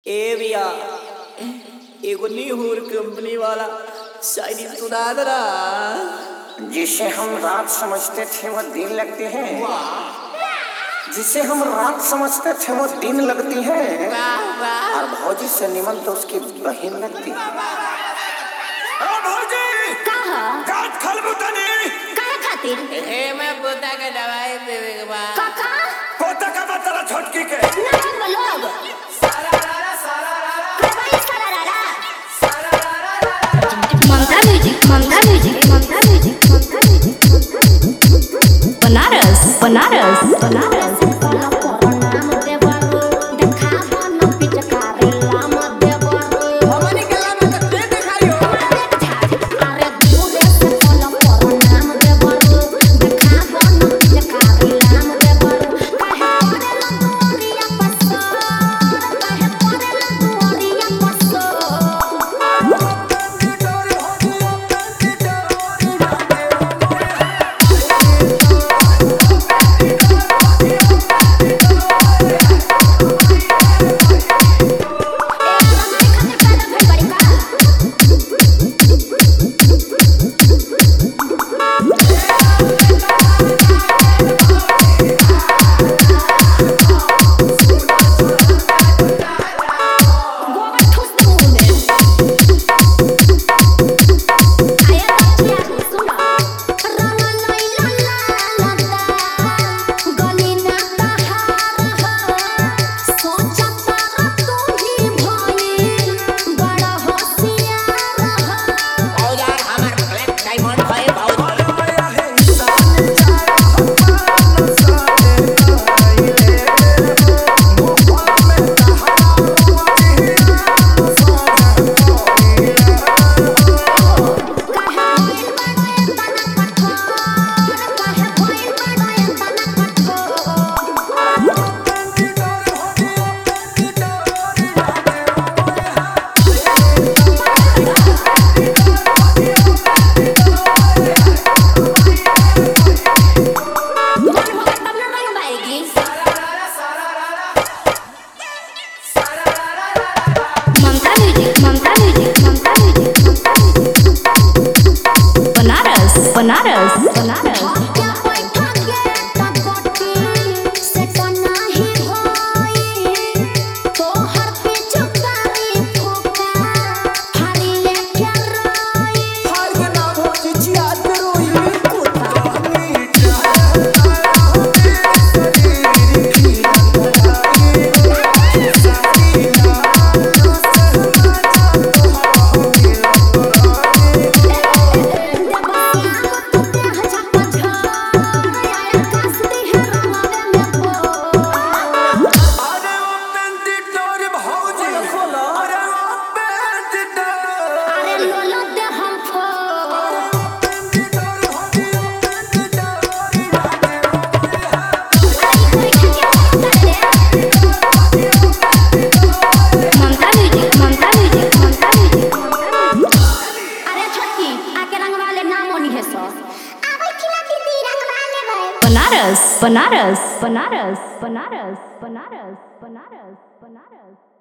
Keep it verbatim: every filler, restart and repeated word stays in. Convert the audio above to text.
ए भैया एगो नीहूर कंपनी वाला शायरी सुना दरा। जिसे हम रात समझते थे वो दिन लगती है, जिसे हम रात समझते थे वो दिन लगती है, और भौजी से निमन तो उसकी बहन लगती है। भौजी कहाँ गांठ खल बुतनी काहे खातिर ए मैं पोता के दवाई देवे के बाद काका पोता का बतरा छोटकी के ना लोग Mamta music Mamta music Mamta music Mamta music Banaras Banaras Banaras Banaras Banaras Banaras Banaras Banaras Banaras Banaras Banaras Banaras